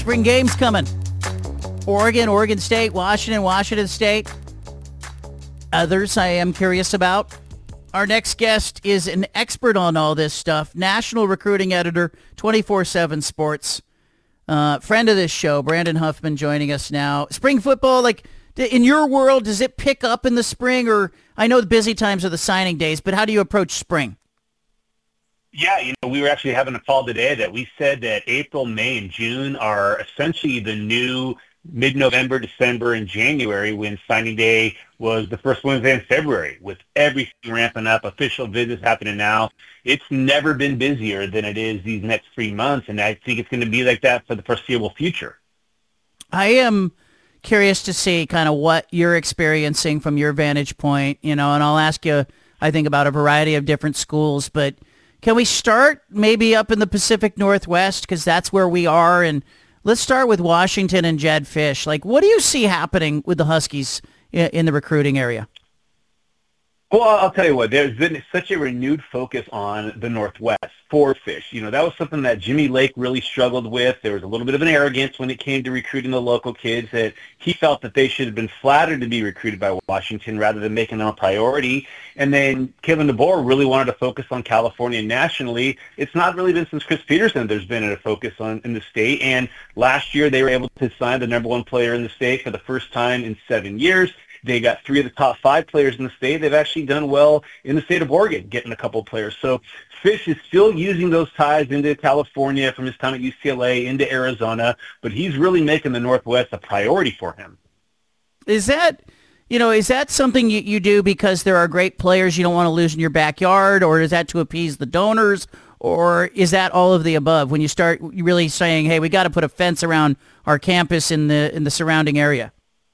spring games coming. Oregon, Oregon State, Washington, Washington State. Others I am curious about. Our next guest is an expert on all this stuff. National recruiting editor, 24/7 Sports. Friend of this show, Brandon Huffman, joining us now. Spring football, like in your world, does it pick up in the spring? Or I know the busy times are the signing days, but how do you approach spring? Yeah, we were actually having a call today that we said that April, May, and June are essentially the new mid-November, December, and January, when signing day was the first Wednesday in February, with everything ramping up, official visits happening now. It's never been busier than it is these next 3 months, and I think it's going to be like that for the foreseeable future. I am curious to see kind of what you're experiencing from your vantage point, and I'll ask you, I think, about a variety of different schools, but can we start maybe up in the Pacific Northwest, because that's where we are, and let's start with Washington and Jedd Fisch. Like, what do you see happening with the Huskies in the recruiting area? Well, I'll tell you what, there's been such a renewed focus on the Northwest for Fisch. That was something that Jimmy Lake really struggled with. There was a little bit of an arrogance when it came to recruiting the local kids, that he felt that they should have been flattered to be recruited by Washington rather than making them a priority. And then Kevin DeBoer really wanted to focus on California nationally. It's not really been since Chris Peterson there's been a focus in the state. And last year they were able to sign the number one player in the state for the first time in 7 years. They got 3 of the top 5 players in the state. They've actually done well in the state of Oregon, getting a couple of players. So Fisch is still using those ties into California from his time at UCLA, into Arizona, but he's really making the Northwest a priority for him. Is that something you do because there are great players you don't want to lose in your backyard, or is that to appease the donors, or is that all of the above when you start really saying, hey, we got to put a fence around our campus in the surrounding area?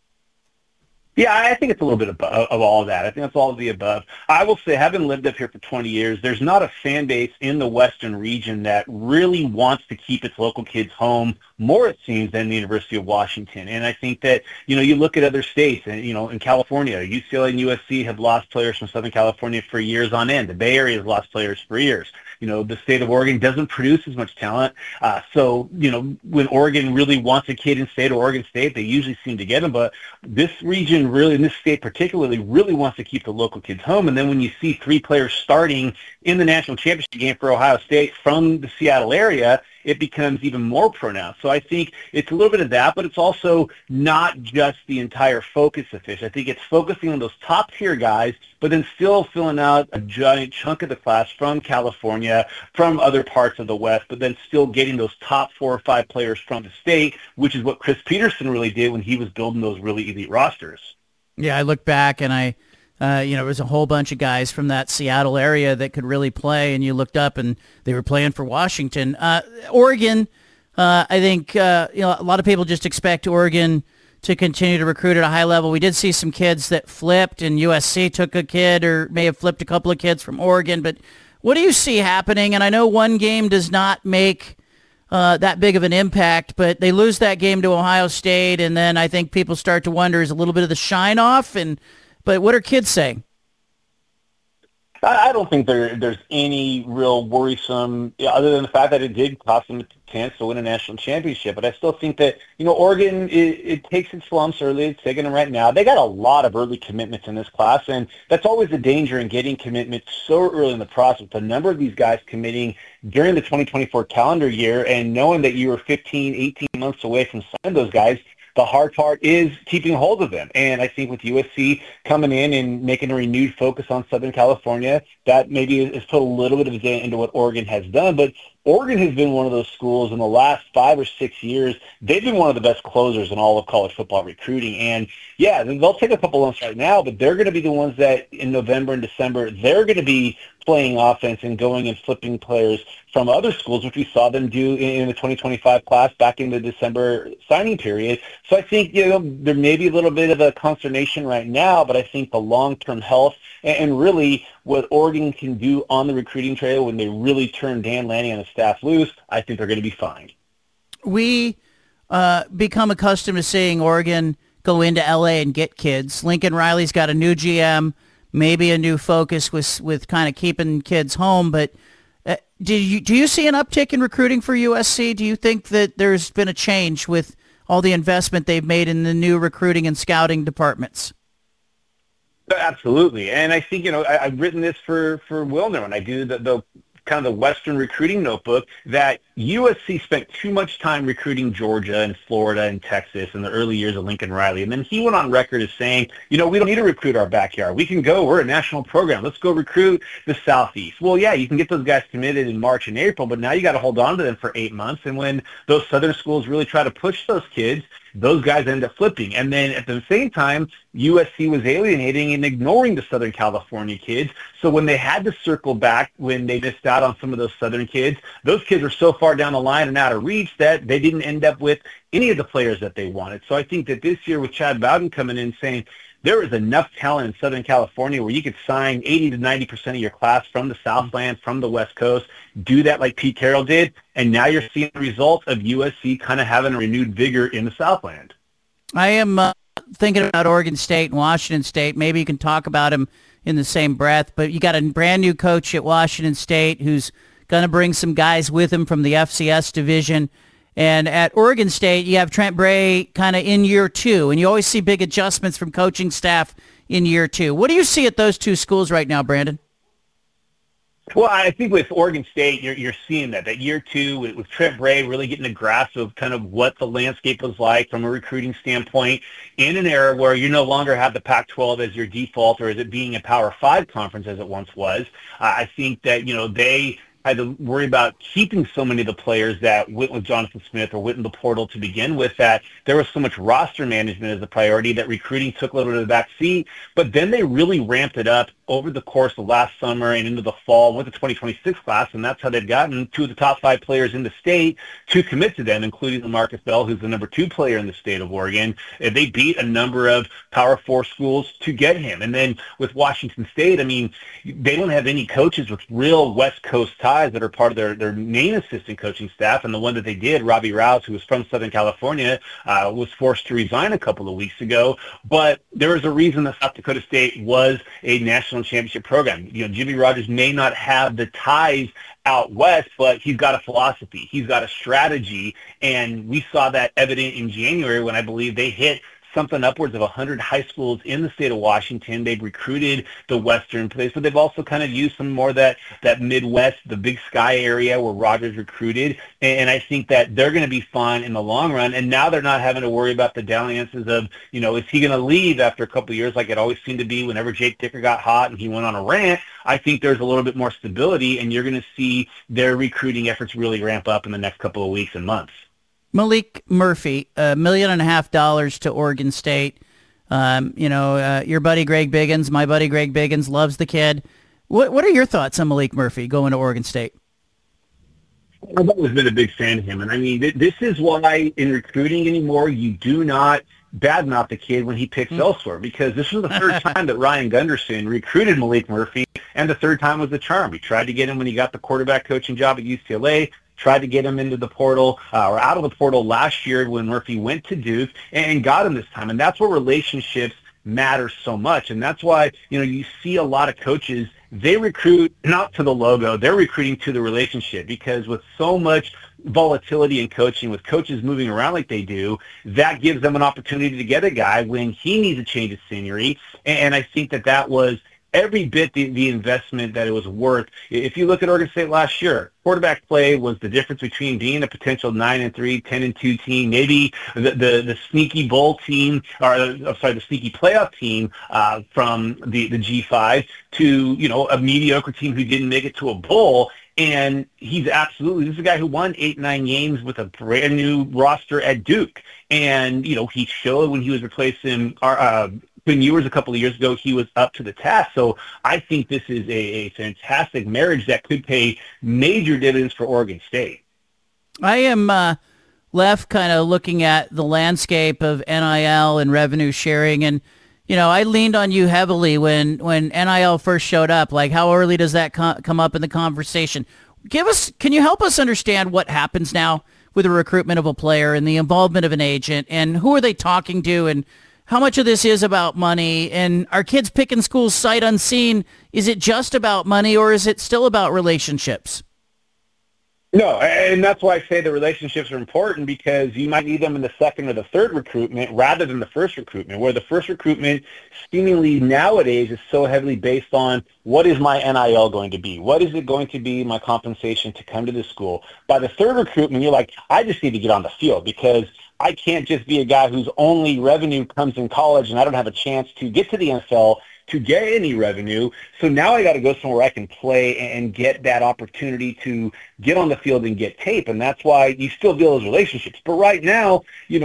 Yeah, I think it's a little bit of all of that. I think it's all of the above. I will say, having lived up here for 20 years, there's not a fan base in the Western region that really wants to keep its local kids home more, it seems, than the University of Washington. And I think that, you look at other states, and, in California, UCLA and USC have lost players from Southern California for years on end. The Bay Area has lost players for years. The state of Oregon doesn't produce as much talent. So, when Oregon really wants a kid in state or Oregon State, they usually seem to get them. But this region really, in this state particularly, really wants to keep the local kids home. And then when you see 3 players starting in the national championship game for Ohio State from the Seattle area, it becomes even more pronounced. So I think it's a little bit of that, but it's also not just the entire focus of Fisch. I think it's focusing on those top-tier guys, but then still filling out a giant chunk of the class from California, from other parts of the West, but then still getting those top 4 or 5 players from the state, which is what Chris Peterson really did when he was building those really elite rosters. Yeah, I look back and there was a whole bunch of guys from that Seattle area that could really play, and you looked up and they were playing for Washington. Oregon, I think, a lot of people just expect Oregon to continue to recruit at a high level. We did see some kids that flipped, and USC took a kid or may have flipped a couple of kids from Oregon. But what do you see happening? And I know one game does not make that big of an impact, but they lose that game to Ohio State, and then I think people start to wonder, is a little bit of the shine off? But what are kids saying? I don't think there's any real worrisome, other than the fact that it did cost them a chance to win a national championship. But I still think that, Oregon, it takes its lumps early. It's taking them right now. They got a lot of early commitments in this class, and that's always a danger in getting commitments so early in the process. A number of these guys committing during the 2024 calendar year, and knowing that you were 15, 18 months away from signing those guys, the hard part is keeping hold of them. And I think with USC coming in and making a renewed focus on Southern California, that maybe has put a little bit of a dent into what Oregon has done. But Oregon has been one of those schools in the last 5 or 6 years. They've been one of the best closers in all of college football recruiting. And, yeah, they'll take a couple lumps right now, but they're going to be the ones that in November and December, they're going to be playing offense and going and flipping players from other schools, which we saw them do in the 2025 class back in the December signing period. So I think, there may be a little bit of a consternation right now, but I think the long-term health and really what Oregon can do on the recruiting trail when they really turn Dan Lanning and the staff loose, I think they're going to be fine. We become accustomed to seeing Oregon go into L.A. and get kids. Lincoln Riley's got a new GM, maybe a new focus with kind of keeping kids home, but Do you see an uptick in recruiting for USC? Do you think that there's been a change with all the investment they've made in the new recruiting and scouting departments? Absolutely. And I think, I've written this for Wilner when I do the kind of the Western recruiting notebook, that USC spent too much time recruiting Georgia and Florida and Texas in the early years of Lincoln Riley. And then he went on record as saying, we don't need to recruit our backyard. We can go. We're a national program. Let's go recruit the Southeast. Well, yeah, you can get those guys committed in March and April, but now you got to hold on to them for 8 months. And when those Southern schools really try to push those kids, those guys end up flipping. And then at the same time, USC was alienating and ignoring the Southern California kids. So when they had to circle back, when they missed out on some of those Southern kids, those kids were so far down the line and out of reach that they didn't end up with any of the players that they wanted. So I think that this year with Chad Bowden coming in saying, there is enough talent in Southern California where you could sign 80 to 90% of your class from the Southland, from the West Coast, do that like Pete Carroll did, and now you're seeing the results of USC kind of having a renewed vigor in the Southland. I am thinking about Oregon State and Washington State. Maybe you can talk about them in the same breath, but you got a brand new coach at Washington State who's going to bring some guys with him from the FCS division. And at Oregon State, you have Trent Bray kind of in year 2, and you always see big adjustments from coaching staff in year 2. What do you see at those two schools right now, Brandon? Well, I think with Oregon State, you're seeing that year 2 with Trent Bray really getting a grasp of kind of what the landscape was like from a recruiting standpoint in an era where you no longer have the Pac-12 as your default, or as it being a Power 5 conference as it once was. I think that, they had to worry about keeping so many of the players that went with Jonathan Smith or went in the portal to begin with, that there was so much roster management as a priority that recruiting took a little bit of the back seat. But then they really ramped it up over the course of last summer and into the fall with the 2026 class, and that's how they've gotten 2 of the top 5 players in the state to commit to them, including LaMarcus Bell, who's the number 2 player in the state of Oregon. They beat a number of Power 4 schools to get him. And then with Washington State, they don't have any coaches with real West Coast ties that are part of their main assistant coaching staff, and the one that they did, Robbie Rouse, who was from Southern California, was forced to resign a couple of weeks ago. But there was a reason that South Dakota State was a national championship program. Jimmy Rogers may not have the ties out west, but he's got a philosophy. He's got a strategy, and we saw that evident in January when I believe they hit something upwards of 100 high schools in the state of Washington. They've recruited the western place, but they've also kind of used some more that Midwest, the Big Sky area where Rogers recruited. And I think that they're going to be fine in the long run. And now they're not having to worry about the dalliances of, is he going to leave after a couple of years like it always seemed to be whenever Jake Dicker got hot and he went on a rant. I think there's a little bit more stability, and you're going to see their recruiting efforts really ramp up in the next couple of weeks and months. Maalik Murphy, $1.5 million to Oregon State. Your buddy Greg Biggins, my buddy Greg Biggins, loves the kid. What are your thoughts on Maalik Murphy going to Oregon State? I've always been a big fan of him. And this is why in recruiting anymore, you do not badmouth the kid when he picks elsewhere, because this was the third time that Ryan Gunderson recruited Maalik Murphy, and the third time was the charm. He tried to get him when he got the quarterback coaching job at UCLA, tried to get him into the portal or out of the portal last year when Murphy went to Duke, and got him this time. And that's where relationships matter so much. And that's why, you see a lot of coaches, they recruit not to the logo, they're recruiting to the relationship, because with so much volatility in coaching, with coaches moving around like they do, that gives them an opportunity to get a guy when he needs a change of scenery. And I think that was every bit the investment that it was worth. If you look at Oregon State last year, quarterback play was the difference between being a potential 9-3, 10-2 team, maybe the sneaky bowl team, the sneaky playoff team from the G5 to, a mediocre team who didn't make it to a bowl. And this is a guy who won 8-9 games with a brand new roster at Duke. And, he showed when he was replacing Quinn Ewers a couple of years ago, he was up to the task. So I think this is a fantastic marriage that could pay major dividends for Oregon State. I am left kind of looking at the landscape of NIL and revenue sharing. And, I leaned on you heavily when NIL first showed up. Like, how early does that come up in the conversation? Can you help us understand what happens now with the recruitment of a player and the involvement of an agent, and who are they talking to, and how much of this is about money, and are kids picking schools sight unseen? Is it just about money, or is it still about relationships? No, and that's why I say the relationships are important, because you might need them in the second or the third recruitment rather than the first recruitment, where the first recruitment seemingly nowadays is so heavily based on what is my NIL going to be? What is it going to be my compensation to come to the school? By the third recruitment, you're like, I just need to get on the field, because I can't just be a guy whose only revenue comes in college and I don't have a chance to get to the NFL to get any revenue. So now I got to go somewhere I can play and get that opportunity to get on the field and get tape. And that's why you still build those relationships. But right now,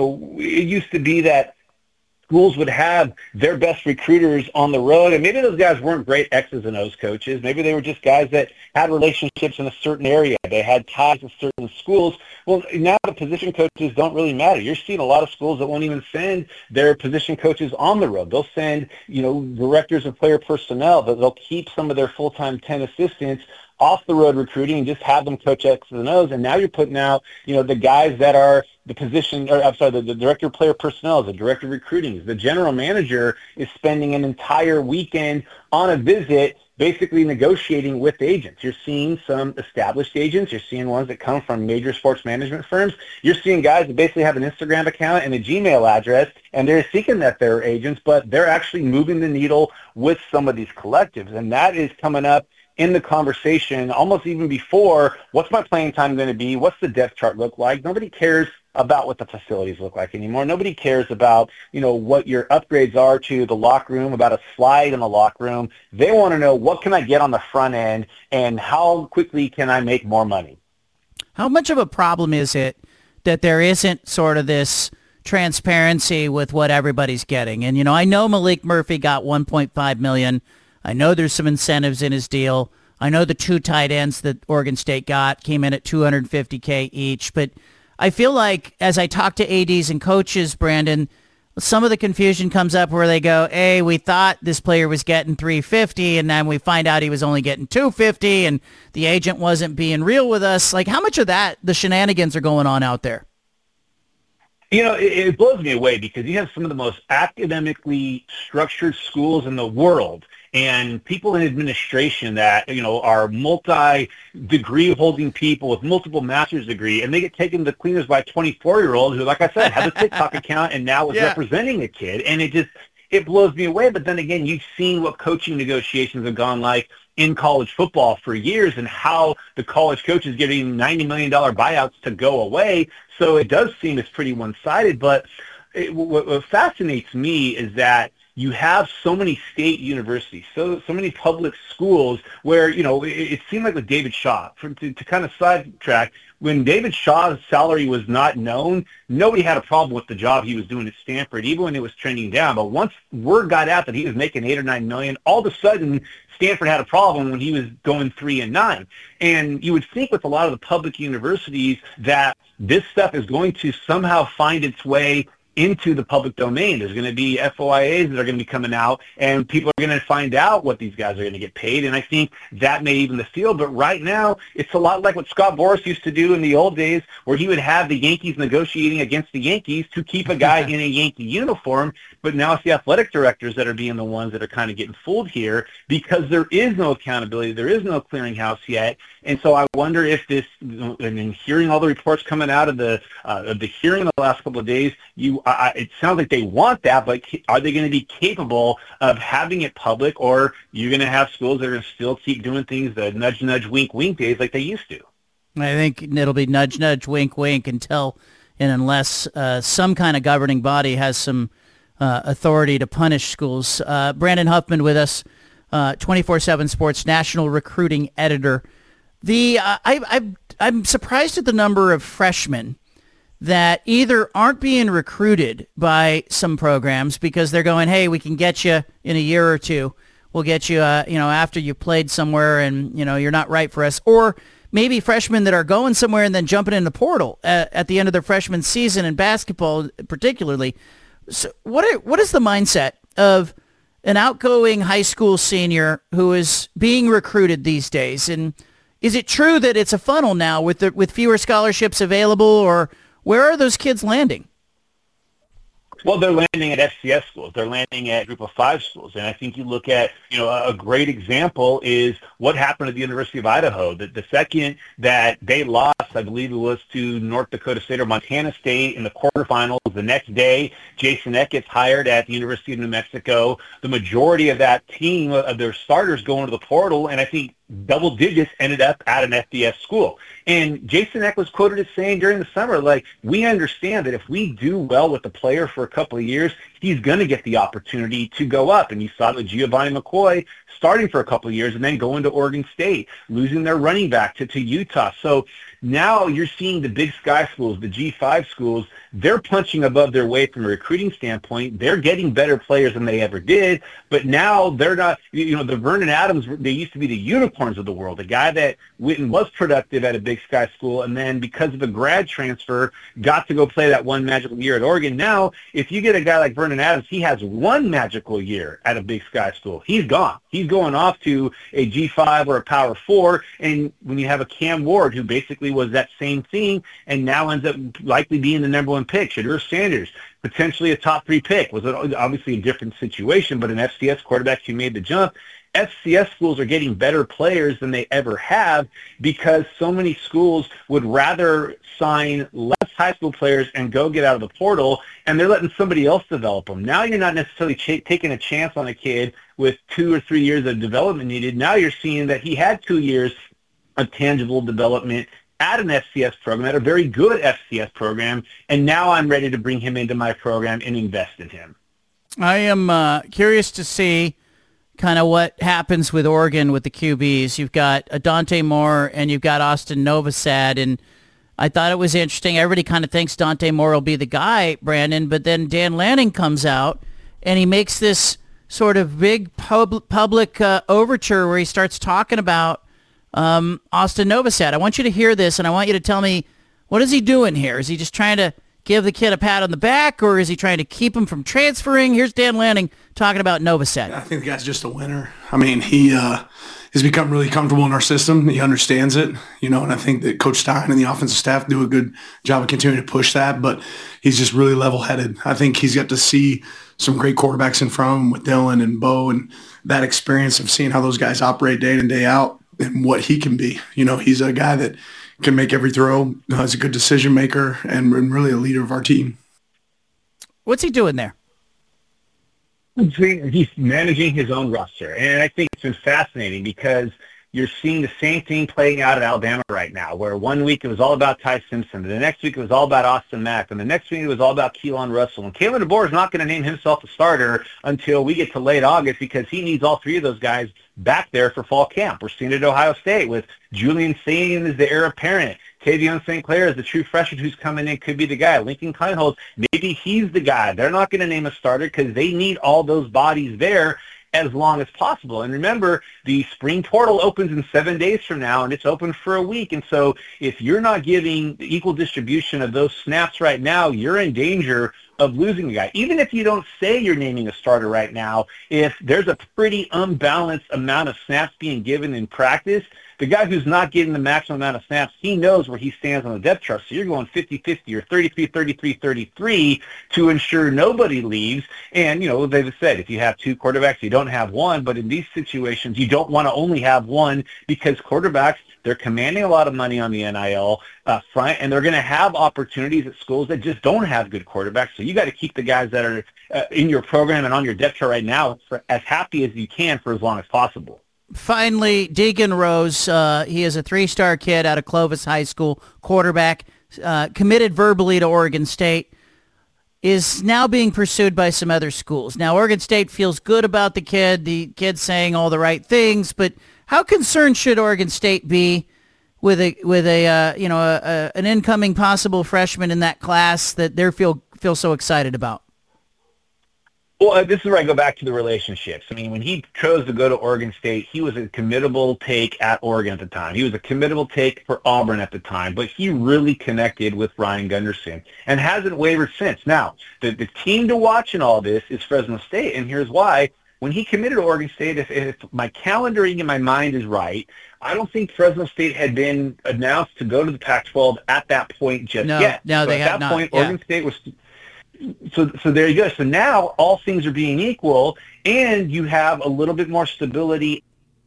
it used to be that schools would have their best recruiters on the road, and maybe those guys weren't great X's and O's coaches. Maybe they were just guys that had relationships in a certain area. They had ties to certain schools. Well, now the position coaches don't really matter. You're seeing a lot of schools that won't even send their position coaches on the road. They'll send, directors of player personnel. They'll keep some of their full-time 10 assistants off the road recruiting and just have them coach X's and O's. And now you're putting out, the guys that are the director of player personnel, the director of recruiting, the general manager is spending an entire weekend on a visit basically negotiating with agents. You're seeing some established agents. You're seeing ones that come from major sports management firms. You're seeing guys that basically have an Instagram account and a Gmail address, and they're thinking that they're agents, but they're actually moving the needle with some of these collectives. And that is coming up in the conversation almost even before, what's my playing time going to be? What's the depth chart look like? Nobody cares about what the facilities look like anymore. Nobody cares about, what your upgrades are to the locker room, about a slide in the locker room. They want to know, what can I get on the front end and how quickly can I make more money? How much of a problem is it that there isn't sort of this transparency with what everybody's getting? And, I know Malik Murphy got $1.5 million. I know there's some incentives in his deal. I know the two tight ends that Oregon State got came in at $250K each. But I feel like as I talk to ADs and coaches, Brandon, some of the confusion comes up where they go, hey, we thought this player was getting $350, and then we find out he was only getting $250, and the agent wasn't being real with us. Like, how much of that, the shenanigans are going on out there? It blows me away, because you have some of the most academically structured schools in the world, and people in administration that, are multi-degree holding people with multiple master's degree, and they get taken to cleaners by a 24-year-old who, like I said, has a TikTok account and now is representing a kid. And it blows me away. But then again, you've seen what coaching negotiations have gone like in college football for years, and how the college coaches getting $90 million buyouts to go away. So it does seem it's pretty one-sided. But what fascinates me is that you have so many state universities, so many public schools where, it seemed like with David Shaw, to kind of sidetrack, when David Shaw's salary was not known, nobody had a problem with the job he was doing at Stanford, even when it was trending down. But once word got out that he was making $8 or $9 million, all of a sudden Stanford had a problem when he was going 3-9. And you would think with a lot of the public universities that this stuff is going to somehow find its way into the public domain. There's going to be FOIAs that are going to be coming out, and people are going to find out what these guys are going to get paid. And I think that may even the field. But right now, it's a lot like what Scott Boras used to do in the old days, where he would have the Yankees negotiating against the Yankees to keep a guy in a Yankee uniform. But now it's the athletic directors that are being the ones that are kind of getting fooled here, because there is no accountability. There is no clearinghouse yet. And so I wonder if this, and in hearing all the reports coming out of the hearing in the last couple of days, it sounds like they want that, but are they going to be capable of having it public, or you're going to have schools that are going to still keep doing things the nudge, nudge, wink, wink days like they used to? I think it'll be nudge, nudge, wink, wink until and unless some kind of governing body has some authority to punish schools. Brandon Huffman with us, 24/7 Sports National Recruiting Editor. I'm surprised at the number of freshmen that either aren't being recruited by some programs because they're going, hey, we can get you in a year or two. We'll get you, after you played somewhere and, you're not right for us. Or maybe freshmen that are going somewhere and then jumping in the portal at the end of their freshman season in basketball particularly. So what is the mindset of an outgoing high school senior who is being recruited these days? And is it true that it's a funnel now with fewer scholarships available, or where are those kids landing? Well, they're landing at FCS schools. They're landing at Group of Five schools. And I think you look at, a great example is what happened at the University of Idaho. The second that they lost, I believe it was to North Dakota State or Montana State in the quarterfinals, the next day, Jason Eck gets hired at the University of New Mexico. The majority of that team, of their starters, go into the portal, and I think double digits ended up at an FBS school. And Jason Eck was quoted as saying during the summer, we understand that if we do well with the player for a couple of years, he's going to get the opportunity to go up. And you saw the Giovanni McCoy starting for a couple of years and then going to Oregon State, losing their running back to Utah. So now you're seeing the Big Sky schools, the G5 schools, they're punching above their weight from a recruiting standpoint. They're getting better players than they ever did, but now they're not, the Vernon Adams, they used to be the unicorns of the world, a guy that went and was productive at a Big Sky school, and then because of a grad transfer, got to go play that one magical year at Oregon. Now, if you get a guy like Vernon Adams, he has one magical year at a Big Sky school. He's gone. He's going off to a G5 or a Power 4, and when you have a Cam Ward, who basically was that same thing, and now ends up likely being the number one pick, Shedeur Sanders, potentially a top 3 pick, was obviously a different situation, but an FCS quarterback who made the jump. FCS schools are getting better players than they ever have because so many schools would rather sign less high school players and go get out of the portal, and they're letting somebody else develop them. Now you're not necessarily taking a chance on a kid with 2 or 3 years of development needed. Now you're seeing that he had 2 years of tangible development at an FCS program, at a very good FCS program, and now I'm ready to bring him into my program and invest in him. I am curious to see kind of what happens with Oregon with the QBs. You've got Dante Moore and you've got Austin Novosad, and I thought it was interesting. Everybody kind of thinks Dante Moore will be the guy, Brandon, but then Dan Lanning comes out and he makes this sort of big public overture where he starts talking about Austin Novosad. I want you to hear this, and I want you to tell me, what is he doing here? Is he just trying to give the kid a pat on the back, or is he trying to keep him from transferring? Here's Dan Lanning talking about Novosad. I think the guy's just a winner. I mean, he has become really comfortable in our system. He understands it, and I think that Coach Stein and the offensive staff do a good job of continuing to push that, but he's just really level-headed. I think he's got to see some great quarterbacks in front of him with Dylan and Bo, and that experience of seeing how those guys operate day in and day out and what he can be. He's a guy that can make every throw, is a good decision maker, and really a leader of our team. What's he doing there? He's managing his own roster, and I think it's been fascinating because you're seeing the same thing playing out at Alabama right now, where one week it was all about Ty Simpson, and the next week it was all about Austin Mack, and the next week it was all about Keelan Russell. And Kalen DeBoer is not going to name himself a starter until we get to late August because he needs all 3 of those guys back there for fall camp. We're seeing it at Ohio State with Julian Sain as the heir apparent. Tavion St. Clair is the true freshman who's coming in, could be the guy. Lincoln Kleinholz, maybe he's the guy. They're not going to name a starter because they need all those bodies there as long as possible. And remember, the spring portal opens in 7 days from now, and it's open for a week. And so if you're not giving the equal distribution of those snaps right now, you're in danger of losing a guy. Even if you don't say you're naming a starter right now, if there's a pretty unbalanced amount of snaps being given in practice, the guy who's not getting the maximum amount of snaps, he knows where he stands on the depth chart. So you're going 50-50 or 33-33-33 to ensure nobody leaves. And, they've said if you have 2 quarterbacks, you don't have one. But in these situations, you don't want to only have one because quarterbacks, they're commanding a lot of money on the NIL front, and they're going to have opportunities at schools that just don't have good quarterbacks. So you got to keep the guys that are in your program and on your depth chart right now as happy as you can for as long as possible. Finally, Deegan Rose, he is a 3-star kid out of Clovis High School, quarterback, committed verbally to Oregon State, is now being pursued by some other schools. Now, Oregon State feels good about the kid's saying all the right things, but how concerned should Oregon State be with an incoming possible freshman in that class that they feel so excited about? Well, this is where I go back to the relationships. I mean, when he chose to go to Oregon State, he was a committable take at Oregon at the time. He was a committable take for Auburn at the time, but he really connected with Ryan Gunderson and hasn't wavered since. Now, the team to watch in all this is Fresno State, and here's why. When he committed to Oregon State, if my calendaring in my mind is right, I don't think Fresno State had been announced to go to the Pac-12 at that point just yet. No, so they at had that not. point, Oregon State was... So there you go. So now all things are being equal, and you have a little bit more stability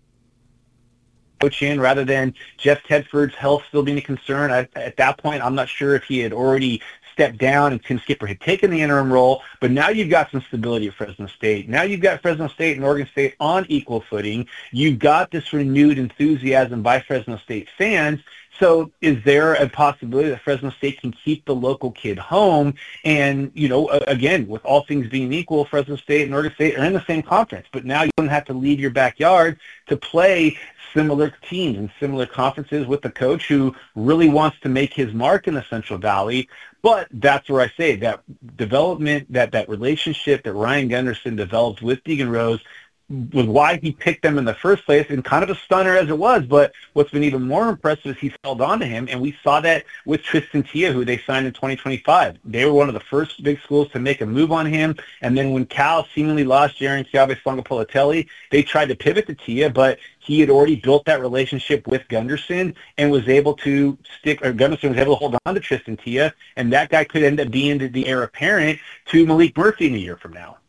coach in rather than Jeff Tedford's health still being a concern. At that point, I'm not sure if he had already stepped down and Tim Skipper had taken the interim role, but now you've got some stability at Fresno State. Now you've got Fresno State and Oregon State on equal footing. You've got this renewed enthusiasm by Fresno State fans. So is there a possibility that Fresno State can keep the local kid home? And, again, with all things being equal, Fresno State and Oregon State are in the same conference, but now you don't have to leave your backyard to play similar teams and similar conferences with the coach who really wants to make his mark in the Central Valley. But that's where I say that development, that relationship that Ryan Gunderson developed with Deegan Rose was why he picked them in the first place, and kind of a stunner as it was. But what's been even more impressive is he's held on to him, and we saw that with Tristan Tia, who they signed in 2025. They were one of the first big schools to make a move on him, and then when Cal seemingly lost Jaren Ciave-Slonga-Politelli, they tried to pivot to Tia, but he had already built that relationship with Gunderson and was able to Gunderson was able to hold on to Tristan Tia, and that guy could end up being the heir apparent to Malik Murphy in a year from now.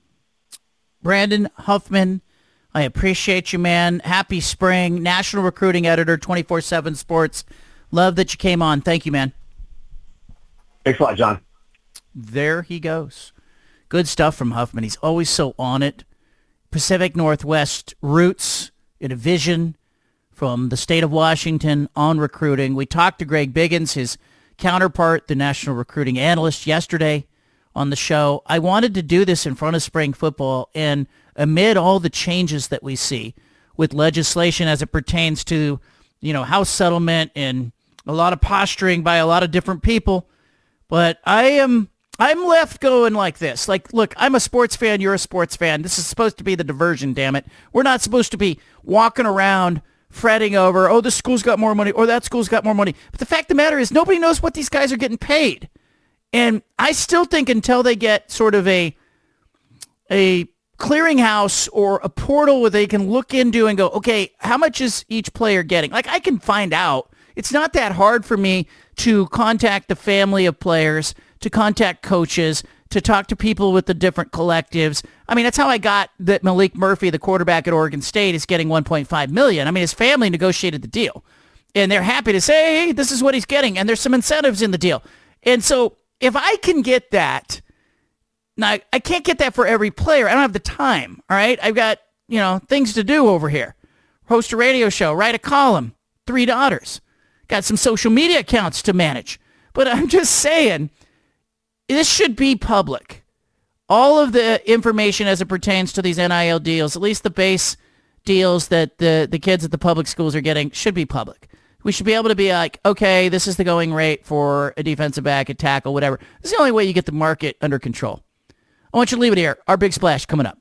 Brandon Huffman, I appreciate you, man. Happy spring. National Recruiting Editor, 24/7 Sports. Love that you came on. Thank you, man. Thanks a lot, John. There he goes. Good stuff from Huffman. He's always so on it. Pacific Northwest roots in a vision from the state of Washington on recruiting. We talked to Greg Biggins, his counterpart, the national recruiting analyst, yesterday on the show. I wanted to do this in front of spring football, and amid all the changes that we see with legislation as it pertains to, house settlement and a lot of posturing by a lot of different people. But I'm left going like this. Like, look, I'm a sports fan. You're a sports fan. This is supposed to be the diversion, damn it. We're not supposed to be walking around fretting over, oh, this school's got more money or that school's got more money. But the fact of the matter is nobody knows what these guys are getting paid. And I still think until they get sort of a clearinghouse or a portal where they can look into and go, okay, how much is each player getting? Like, I can find out. It's not that hard for me to contact the family of players, to contact coaches, to talk to people with the different collectives. I mean, that's how I got that Malik Murphy, the quarterback at Oregon State, is getting $1.5 million. I mean, his family negotiated the deal, and they're happy to say, hey, this is what he's getting, and there's some incentives in the deal. And so if I can get that, now, I can't get that for every player. I don't have the time, all right? I've got, things to do over here. Host a radio show, write a column, 3 daughters. Got some social media accounts to manage. But I'm just saying, this should be public. All of the information as it pertains to these NIL deals, at least the base deals that the kids at the public schools are getting, should be public. We should be able to be like, okay, this is the going rate for a defensive back, a tackle, whatever. This is the only way you get the market under control. I want you to leave it here. Our big splash coming up.